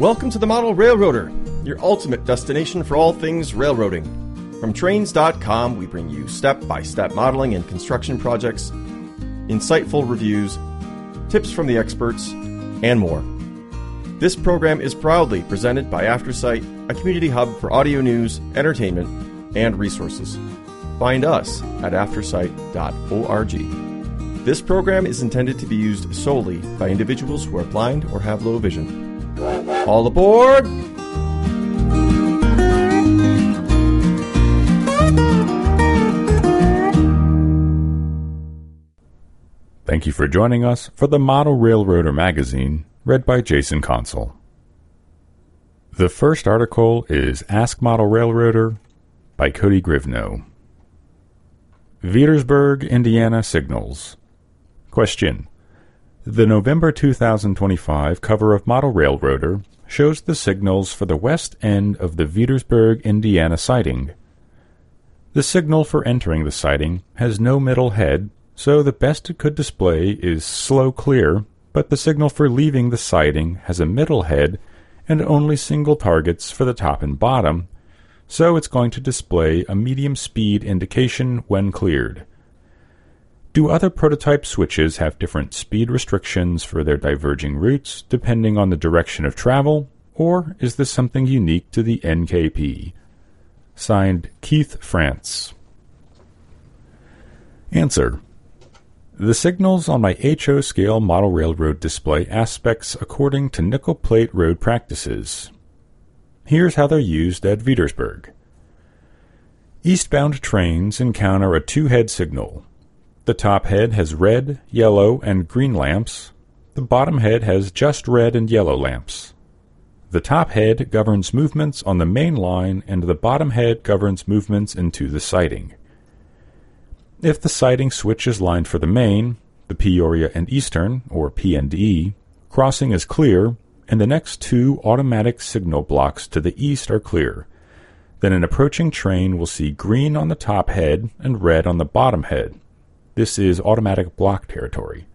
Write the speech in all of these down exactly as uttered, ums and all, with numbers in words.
Welcome to the Model Railroader, your ultimate destination for all things railroading. From trains dot com, we bring you step-by-step modeling and construction projects, insightful reviews, tips from the experts, and more. This program is proudly presented by AfterSight, a community hub for audio news, entertainment, and resources. Find us at aftersight dot org. This program is intended to be used solely by individuals who are blind or have low vision. All aboard! Thank you for joining us for the Model Railroader magazine, read by Jason Consul. The first article is Ask Model Railroader by Cody Grivno. Veedersburg, Indiana signals. Question. The November two thousand twenty-five cover of Model Railroader shows the signals for the west end of the Veedersburg, Indiana siding. The signal for entering the siding has no middle head, so the best it could display is slow clear, but the signal for leaving the siding has a middle head and only single targets for the top and bottom, so it's going to display a medium speed indication when cleared. Do other prototype switches have different speed restrictions for their diverging routes depending on the direction of travel, or is this something unique to the N K P? Signed, Keith France. Answer. The signals on my H O scale model railroad display aspects according to nickel plate road practices. Here's how they're used at Veedersburg. Eastbound trains encounter a two-head signal. The top head has red, yellow, and green lamps. The bottom head has just red and yellow lamps. The top head governs movements on the main line, and the bottom head governs movements into the siding. If the siding switch is lined for the main, the Peoria and Eastern, or P and E, crossing is clear, and the next two automatic signal blocks to the east are clear, then an approaching train will see green on the top head and red on the bottom head. This is automatic block territory.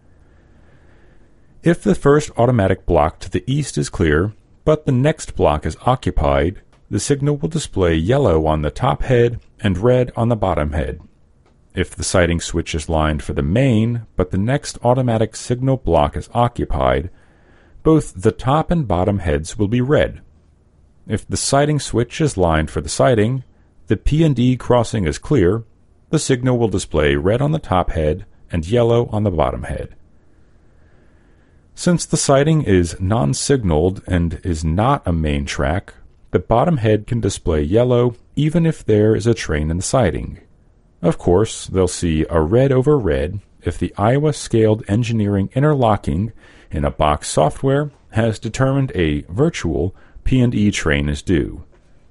If the first automatic block to the east is clear, but the next block is occupied, the signal will display yellow on the top head and red on the bottom head. If the siding switch is lined for the main, but the next automatic signal block is occupied, both the top and bottom heads will be red. If the siding switch is lined for the siding, the P and E crossing is clear, the signal will display red on the top head and yellow on the bottom head. Since the siding is non-signaled and is not a main track, the bottom head can display yellow even if there is a train in the siding. Of course, they'll see a red over red if the Iowa Scaled Engineering Interlocking in a box software has determined a virtual P and E train is due.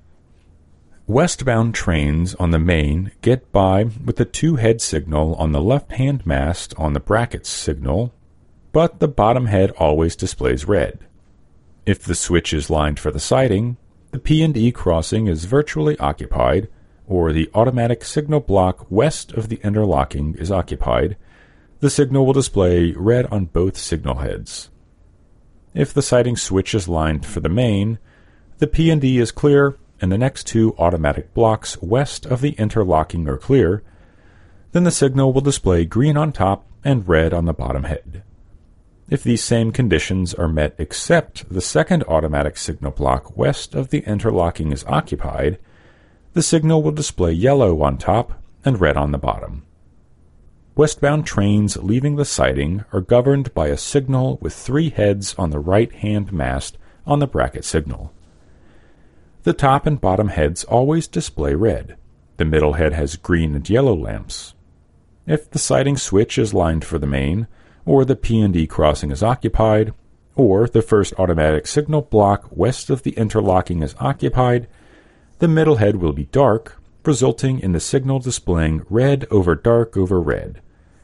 Westbound trains on the main get by with the two-head signal on the left-hand mast on the brackets signal, but the bottom head always displays red. If the switch is lined for the siding, the P and E crossing is virtually occupied, or the automatic signal block west of the interlocking is occupied, the signal will display red on both signal heads. If the siding switch is lined for the main, the P and E is clear, and the next two automatic blocks west of the interlocking are clear, then the signal will display green on top and red on the bottom head. If these same conditions are met except the second automatic signal block west of the interlocking is occupied, the signal will display yellow on top and red on the bottom. Westbound trains leaving the siding are governed by a signal with three heads on the right-hand mast on the bracket signal. The top and bottom heads always display red. The middle head has green and yellow lamps. If the siding switch is lined for the main, or the P and E crossing is occupied, or the first automatic signal block west of the interlocking is occupied, the middle head will be dark, resulting in the signal displaying red over dark over red.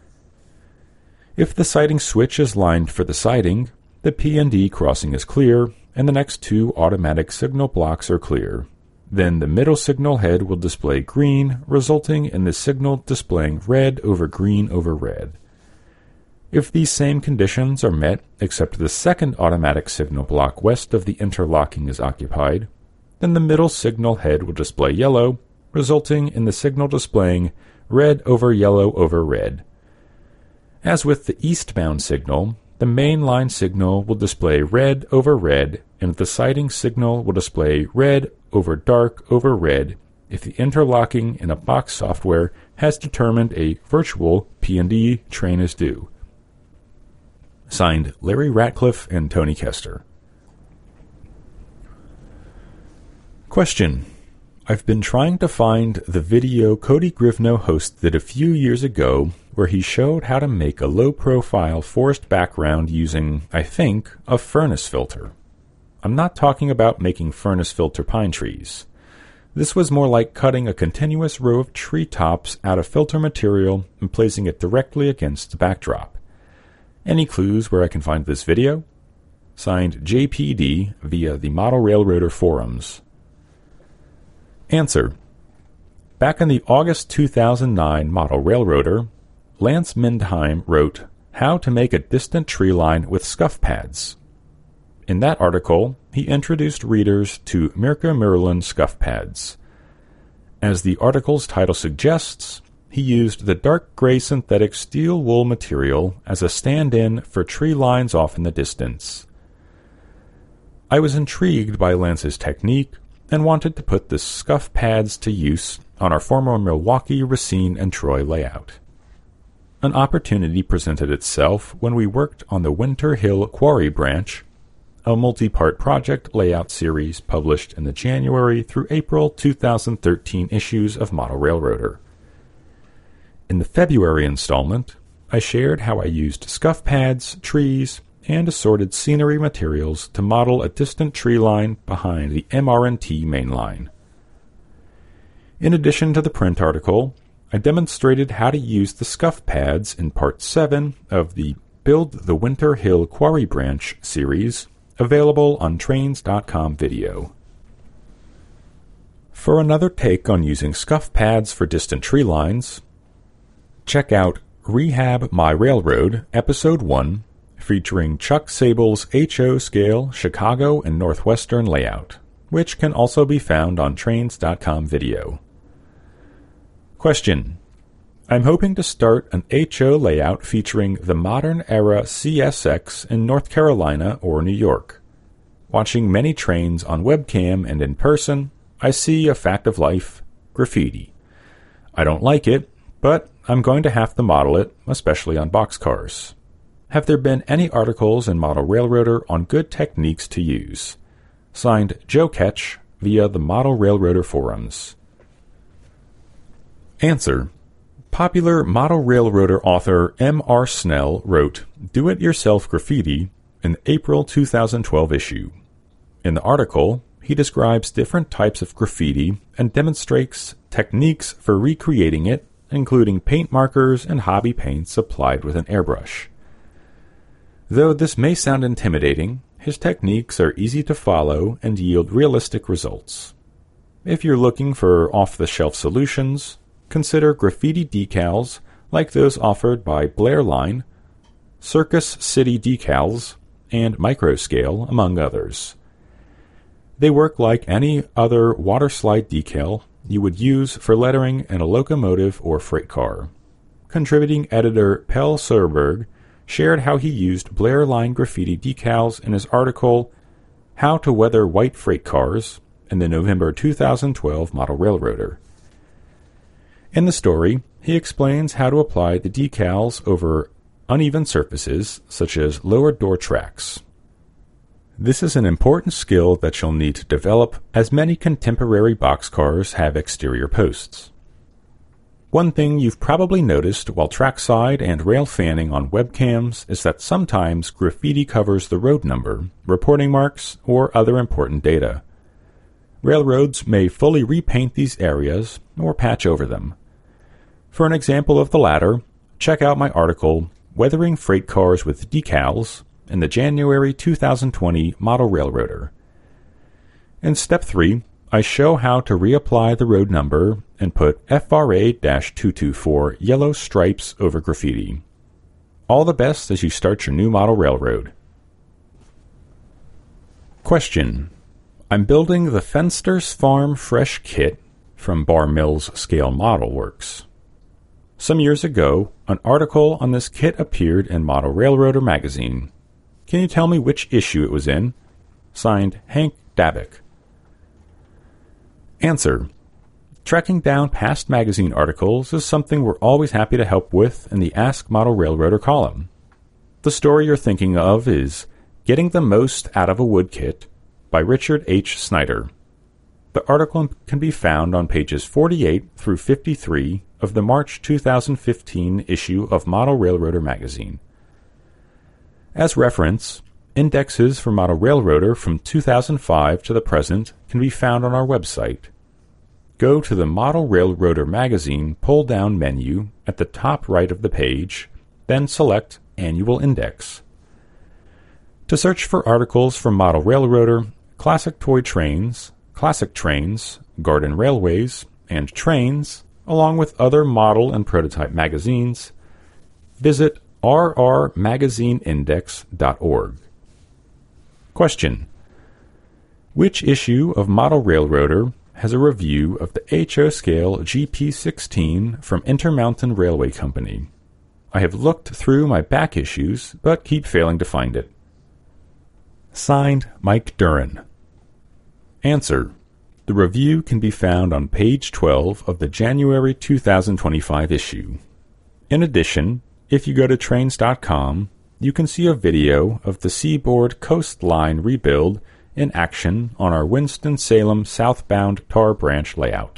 If the siding switch is lined for the siding, the P and E crossing is clear, and the next two automatic signal blocks are clear. Then the middle signal head will display green, resulting in the signal displaying red over green over red. If these same conditions are met, except the second automatic signal block west of the interlocking is occupied, then the middle signal head will display yellow, resulting in the signal displaying red over yellow over red. As with the eastbound signal, the main line signal will display red over red, and the sighting signal will display red over dark over red if the interlocking in a box software has determined a virtual P and D train is due. Signed, Larry Ratcliffe and Tony Kester. Question. I've been trying to find the video Cody Grivno hosted a few years ago where he showed how to make a low-profile forest background using, I think, a furnace filter. I'm not talking about making furnace filter pine trees. This was more like cutting a continuous row of treetops out of filter material and placing it directly against the backdrop. Any clues where I can find this video? Signed, J P D via the Model Railroader forums. Answer. Back in the August two thousand nine Model Railroader, Lance Mindheim wrote How to Make a Distant Tree Line with Scuff Pads. In that article, he introduced readers to Mirka Merlin scuff pads. As the article's title suggests, he used the dark gray synthetic steel wool material as a stand-in for tree lines off in the distance. I was intrigued by Lance's technique and wanted to put the scuff pads to use on our former Milwaukee, Racine, and Troy layout. An opportunity presented itself when we worked on the Winter Hill Quarry Branch, a multi-part project layout series published in the January through April two thousand thirteen issues of Model Railroader. In the February installment, I shared how I used scuff pads, trees, and assorted scenery materials to model a distant tree line behind the M R N T main line. In addition to the print article, I demonstrated how to use the scuff pads in Part seven of the Build the Winter Hill Quarry Branch series, available on Trains dot com video. For another take on using scuff pads for distant tree lines, check out Rehab My Railroad, Episode one, featuring Chuck Sable's H O scale Chicago and Northwestern layout, which can also be found on Trains dot com video. Question. I'm hoping to start an H O layout featuring the modern era C S X in North Carolina or New York. Watching many trains on webcam and in person, I see a fact of life, graffiti. I don't like it, but I'm going to have to model it, especially on boxcars. Have there been any articles in Model Railroader on good techniques to use? Signed, Joe Ketch, via the Model Railroader forums. Answer. Popular Model Railroader author M R Snell wrote Do-It-Yourself Graffiti in the April two thousand twelve issue. In the article, he describes different types of graffiti and demonstrates techniques for recreating it, including paint markers and hobby paints applied with an airbrush. Though this may sound intimidating, his techniques are easy to follow and yield realistic results. If you're looking for off-the-shelf solutions, consider graffiti decals like those offered by Blair Line, Circus City Decals, and Microscale, among others. They work like any other waterslide decal you would use for lettering in a locomotive or freight car. Contributing editor Pell Serberg shared how he used Blair Line graffiti decals in his article How to Weather White Freight Cars in the November two thousand twelve Model Railroader. In the story, he explains how to apply the decals over uneven surfaces, such as lower door tracks. This is an important skill that you'll need to develop, as many contemporary boxcars have exterior posts. One thing you've probably noticed while trackside and rail fanning on webcams is that sometimes graffiti covers the road number, reporting marks, or other important data. Railroads may fully repaint these areas or patch over them. For an example of the latter, check out my article, Weathering Freight Cars with Decals, in the January two thousand twenty Model Railroader. In Step three, I show how to reapply the road number and put F R A two twenty-four yellow stripes over graffiti. All the best as you start your new model railroad. Question. I'm building the Fenster's Farm Fresh Kit from Bar Mills Scale Model Works. Some years ago, an article on this kit appeared in Model Railroader magazine. Can you tell me which issue it was in? Signed, Hank Dabick. Answer. Tracking down past magazine articles is something we're always happy to help with in the Ask Model Railroader column. The story you're thinking of is Getting the Most Out of a Wood Kit by Richard H. Snyder. The article can be found on pages forty-eight through fifty-three of the March two thousand fifteen issue of Model Railroader magazine. As reference, indexes for Model Railroader from two thousand five to the present can be found on our website. Go to the Model Railroader magazine pull-down menu at the top right of the page, then select Annual Index. To search for articles from Model Railroader, Classic Toy Trains, Classic Trains, Garden Railways, and Trains, along with other model and prototype magazines, visit r r magazine index dot org. Question. Which issue of Model Railroader has a review of the H O scale G P sixteen from Intermountain Railway Company? I have looked through my back issues, but keep failing to find it. Signed, Mike Duran. Answer. The review can be found on page twelve of the January two thousand twenty-five issue. In addition, if you go to trains dot com, you can see a video of the Seaboard Coastline rebuild in action on our Winston-Salem southbound Tar Branch layout.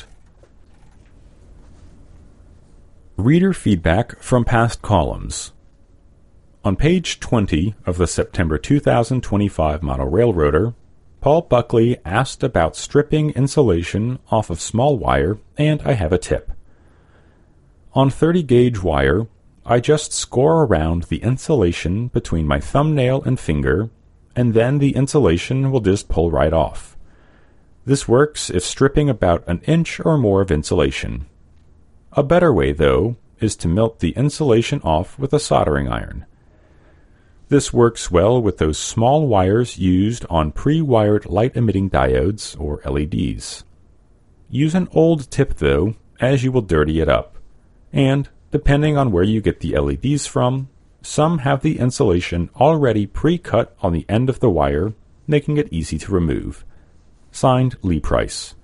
Reader feedback from past columns. On page twenty of the September two thousand twenty-five Model Railroader, Paul Buckley asked about stripping insulation off of small wire, and I have a tip. On thirty gauge wire, I just score around the insulation between my thumbnail and finger, and then the insulation will just pull right off. This works if stripping about an inch or more of insulation. A better way, though, is to melt the insulation off with a soldering iron. This works well with those small wires used on pre-wired light-emitting diodes, or L E Ds. Use an old tip, though, as you will dirty it up. And, depending on where you get the L E Ds from, some have the insulation already pre-cut on the end of the wire, making it easy to remove. Signed, Lee Price.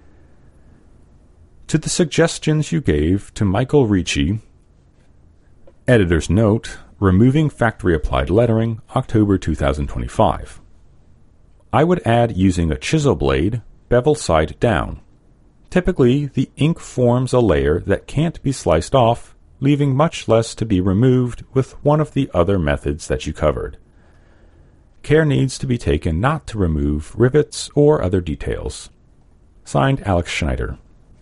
To the suggestions you gave to Michael Ricci, editor's note, removing factory-applied lettering, October two thousand twenty-five. I would add using a chisel blade, bevel side down. Typically, the ink forms a layer that can't be sliced off, leaving much less to be removed with one of the other methods that you covered. Care needs to be taken not to remove rivets or other details. Signed, Alex Schneider.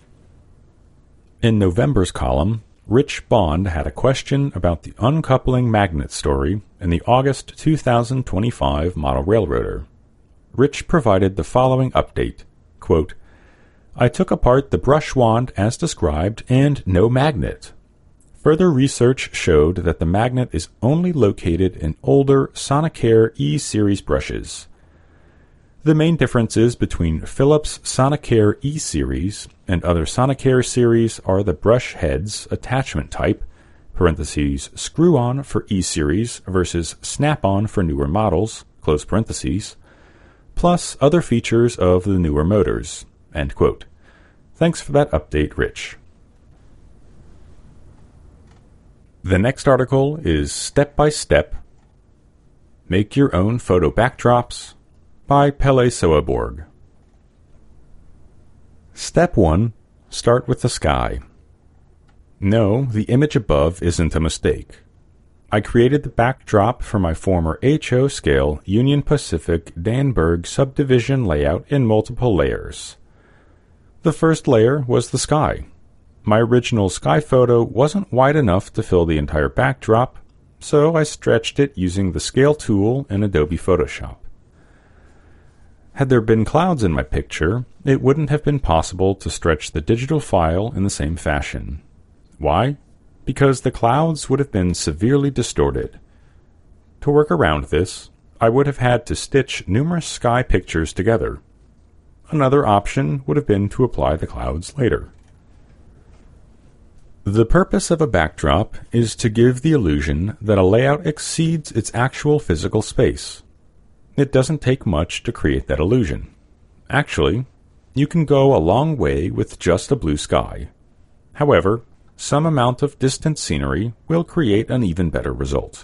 In November's column, Rich Bond had a question about the uncoupling magnet story in the August two thousand twenty-five Model Railroader. Rich provided the following update, quote, I took apart the brush wand as described and no magnet. Further research showed that the magnet is only located in older Sonicare E-Series brushes. The main differences between Philips Sonicare E-Series and other Sonicare series are the brush heads attachment type, parentheses, screw-on for E-Series versus snap-on for newer models, close parentheses, plus other features of the newer motors, end quote. Thanks for that update, Rich. The next article is Step by Step, Make Your Own Photo Backdrops, by Pelle Soeborg. Step one. Start with the sky. No, the image above isn't a mistake. I created the backdrop for my former H O scale Union Pacific Danburg subdivision layout in multiple layers. The first layer was the sky. My original sky photo wasn't wide enough to fill the entire backdrop, so I stretched it using the scale tool in Adobe Photoshop. Had there been clouds in my picture, it wouldn't have been possible to stretch the digital file in the same fashion. Why? because the clouds would have been severely distorted. To work around this, I would have had to stitch numerous sky pictures together. Another option would have been to apply the clouds later. The purpose of a backdrop is to give the illusion that a layout exceeds its actual physical space. It doesn't take much to create that illusion. Actually, you can go a long way with just a blue sky. However, some amount of distant scenery will create an even better result.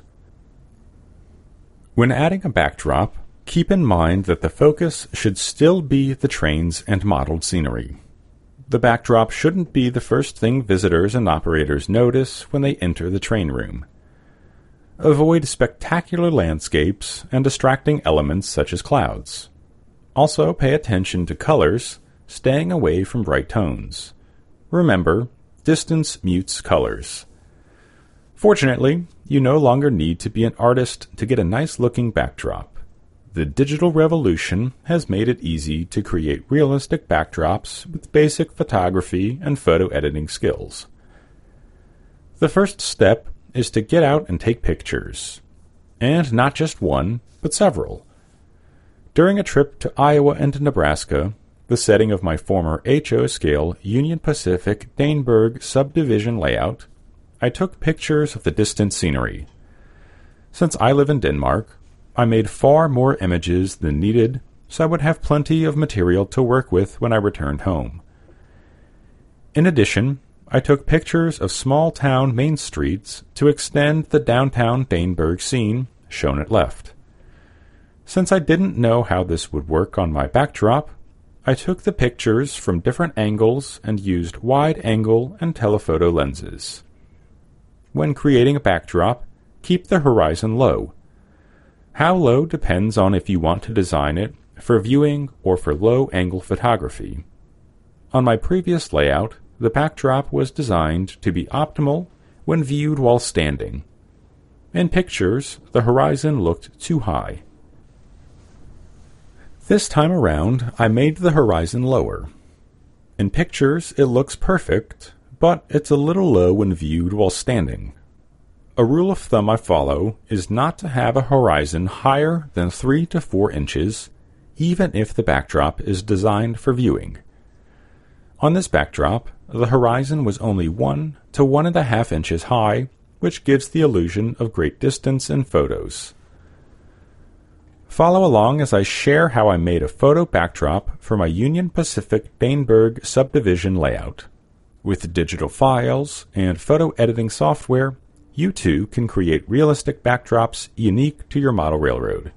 When adding a backdrop, keep in mind that the focus should still be the trains and modeled scenery. The backdrop shouldn't be the first thing visitors and operators notice when they enter the train room. Avoid spectacular landscapes and distracting elements such as clouds. Also pay attention to colors, staying away from bright tones. Remember, distance mutes colors. Fortunately, you no longer need to be an artist to get a nice-looking backdrop. The digital revolution has made it easy to create realistic backdrops with basic photography and photo editing skills. The first step is to get out and take pictures. And not just one, but several. During a trip to Iowa and Nebraska, the setting of my former H O scale Union Pacific Daneberg subdivision layout, I took pictures of the distant scenery. Since I live in Denmark, I made far more images than needed, so I would have plenty of material to work with when I returned home. In addition, I took pictures of small-town main streets to extend the downtown Daneberg scene, shown at left. Since I didn't know how this would work on my backdrop, I took the pictures from different angles and used wide-angle and telephoto lenses. When creating a backdrop, keep the horizon low. How low depends on if you want to design it for viewing or for low-angle photography. On my previous layout, the backdrop was designed to be optimal when viewed while standing. In pictures, the horizon looked too high. This time around, I made the horizon lower. In pictures, it looks perfect, but it's a little low when viewed while standing. A rule of thumb I follow is not to have a horizon higher than three to four inches, even if the backdrop is designed for viewing. On this backdrop, the horizon was only one to one and a half inches high, which gives the illusion of great distance in photos. Follow along as I share how I made a photo backdrop for my Union Pacific Daneberg subdivision layout. With digital files and photo editing software, you too can create realistic backdrops unique to your model railroad.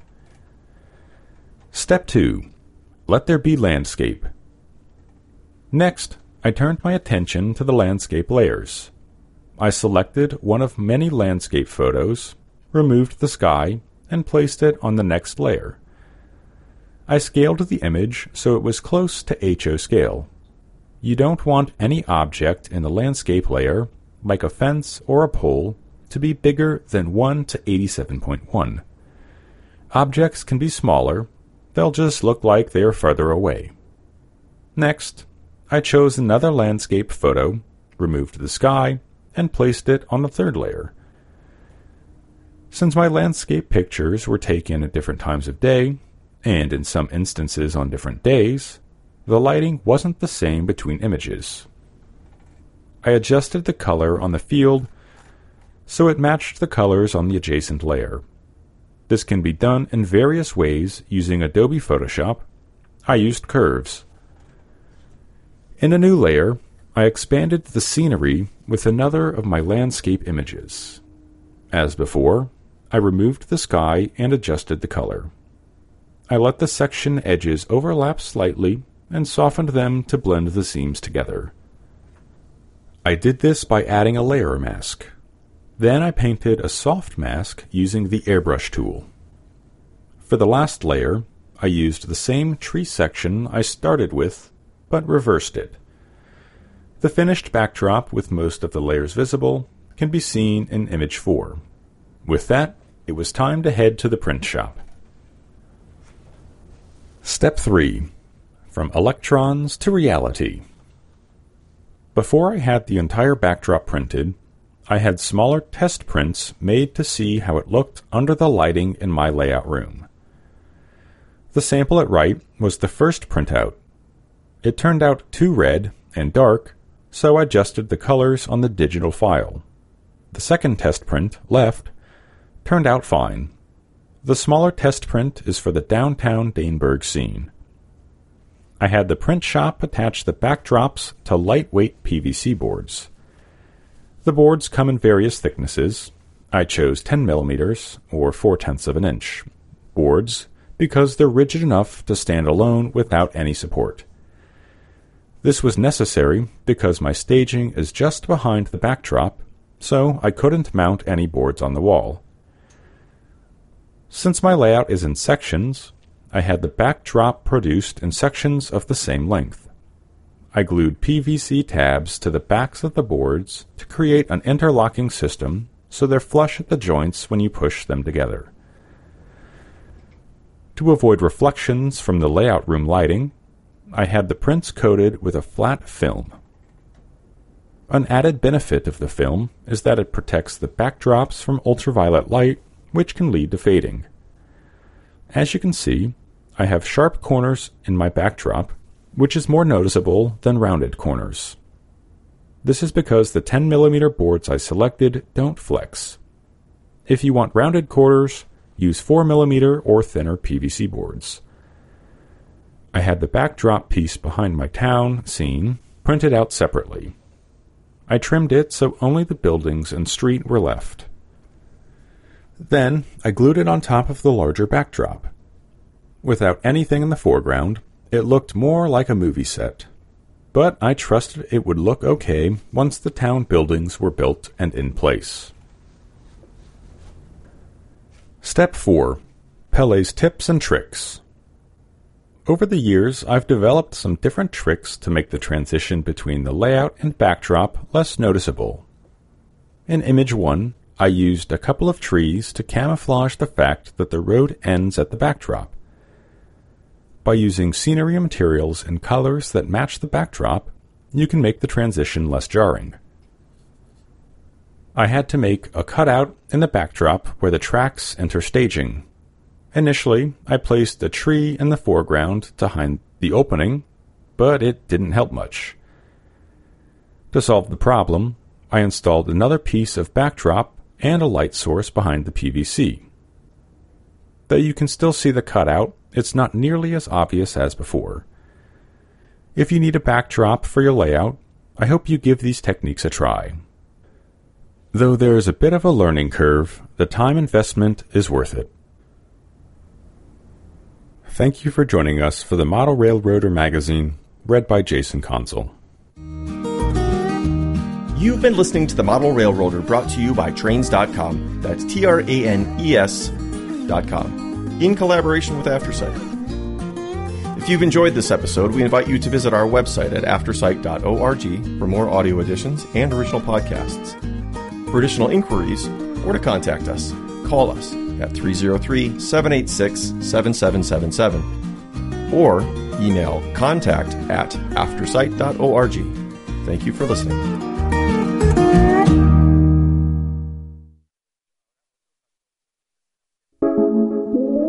Step two. Let there be landscape. Next, I turned my attention to the landscape layers. I selected one of many landscape photos, removed the sky, and placed it on the next layer. I scaled the image so it was close to H O scale. You don't want any object in the landscape layer, like a fence or a pole, to be bigger than one to eighty-seven point one. Objects can be smaller, they'll just look like they are further away. Next, I chose another landscape photo, removed the sky, and placed it on the third layer. Since my landscape pictures were taken at different times of day, and in some instances on different days, the lighting wasn't the same between images. I adjusted the color on the field so it matched the colors on the adjacent layer. This can be done in various ways using Adobe Photoshop. I used curves. In a new layer, I expanded the scenery with another of my landscape images. As before, I removed the sky and adjusted the color. I let the section edges overlap slightly and softened them to blend the seams together. I did this by adding a layer mask. Then I painted a soft mask using the airbrush tool. For the last layer, I used the same tree section I started with, but reversed it. The finished backdrop with most of the layers visible can be seen in image four. With that, it was time to head to the print shop. Step three. From electrons to reality. Before I had the entire backdrop printed, I had smaller test prints made to see how it looked under the lighting in my layout room. The sample at right was the first printout. It turned out too red and dark, so I adjusted the colors on the digital file. The second test print, left, turned out fine. The smaller test print is for the downtown Daneburg scene. I had the print shop attach the backdrops to lightweight P V C boards. The boards come in various thicknesses. I chose ten millimeters, or four-tenths of an inch, boards because they're rigid enough to stand alone without any support. This was necessary because my staging is just behind the backdrop, so I couldn't mount any boards on the wall. Since my layout is in sections, I had the backdrop produced in sections of the same length. I glued P V C tabs to the backs of the boards to create an interlocking system so they're flush at the joints when you push them together. To avoid reflections from the layout room lighting, I had the prints coated with a flat film. An added benefit of the film is that it protects the backdrops from ultraviolet light, which can lead to fading. As you can see, I have sharp corners in my backdrop, which is more noticeable than rounded corners. This is because the ten millimeter boards I selected don't flex. If you want rounded corners, use four millimeter or thinner P V C boards. I had the backdrop piece behind my town scene printed out separately. I trimmed it so only the buildings and street were left. Then I glued it on top of the larger backdrop. Without anything in the foreground, it looked more like a movie set. But I trusted it would look okay once the town buildings were built and in place. Step four. Pele's Tips and Tricks. Over the years, I've developed some different tricks to make the transition between the layout and backdrop less noticeable. In image one, I used a couple of trees to camouflage the fact that the road ends at the backdrop. By using scenery materials in colors that match the backdrop, you can make the transition less jarring. I had to make a cutout in the backdrop where the tracks enter staging. Initially, I placed a tree in the foreground to hide the opening, but it didn't help much. To solve the problem, I installed another piece of backdrop and a light source behind the P V C. Though you can still see the cutout, it's not nearly as obvious as before. If you need a backdrop for your layout, I hope you give these techniques a try. Though there is a bit of a learning curve, the time investment is worth it. Thank you for joining us for the Model Railroader magazine, read by Jason Consul. You've been listening to the Model Railroader, brought to you by Tranes dot com. That's T R A N E S dot com, in collaboration with AfterSight. If you've enjoyed this episode, we invite you to visit our website at aftersight dot org for more audio editions and original podcasts. For additional inquiries or to contact us, call us at three oh three, seven eight six, seven seven seven seven or email contact at aftersight dot org. Thank you for listening.